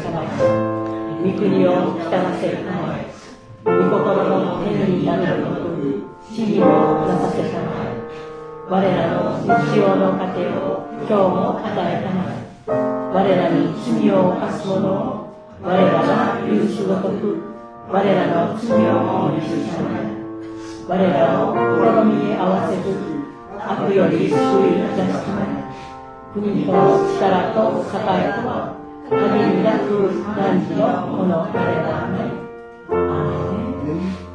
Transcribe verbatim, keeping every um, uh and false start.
まえ、御国を来たらせるたまえ、御心の天になるごとく地にもなさせたまえ、我らの日常の糧を今日も与えたまえ、我らに罪を犯す者を我らが許すごとく我らの罪をも許したまえ、我らを試みに合わせず悪より救い出したまえ、国と力と栄とは限りなく汝のものあればね。アーメン。